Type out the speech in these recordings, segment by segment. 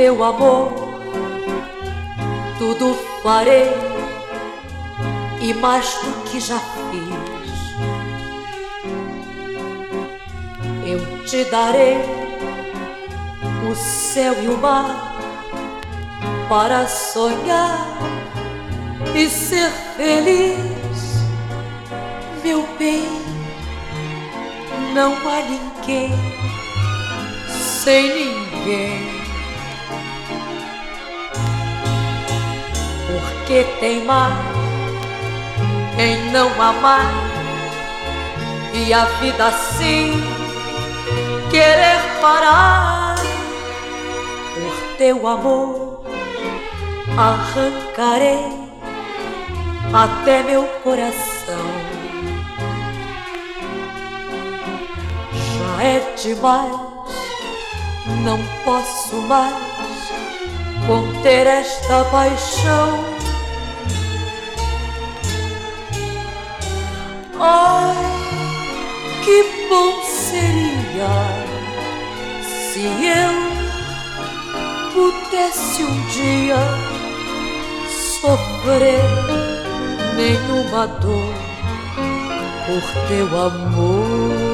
teu amor tudo farei e mais do que já fiz. Eu te darei o céu e o mar para sonhar e ser feliz, meu bem. Não há ninguém sem ninguém. Porque teimar em não amar e a vida assim querer parar? Por teu amor arrancarei até meu coração. Já é demais, não posso mais conter esta paixão. Ai, que bom seria se eu pudesse um dia sofrer nenhuma dor por teu amor.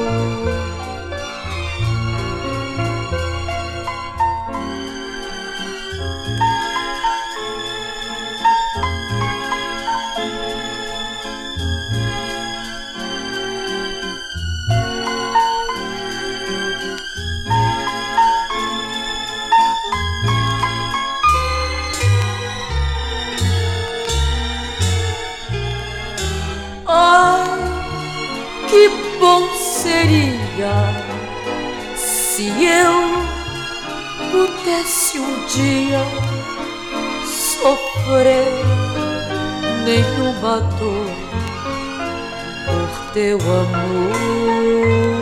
Ai, que bom seria se eu pudesse um dia sofrer nenhuma dor por teu amor.